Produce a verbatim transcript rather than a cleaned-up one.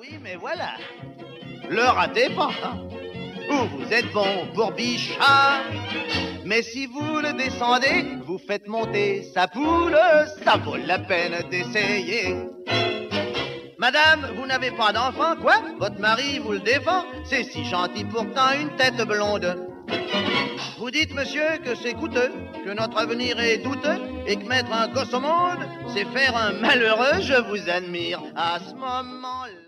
oui, mais voilà. Le ratez pas, hein. Ou vous êtes bon pour Bichard, mais si vous le descendez, vous faites monter sa poule, ça vaut la peine d'essayer. Madame, vous n'avez pas d'enfant, quoi? Votre mari vous le défend? C'est si gentil pourtant, une tête blonde. Vous dites, monsieur, que c'est coûteux, que notre avenir est douteux, et que mettre un gosse au monde, c'est faire un malheureux, je vous admire. À ce moment-là...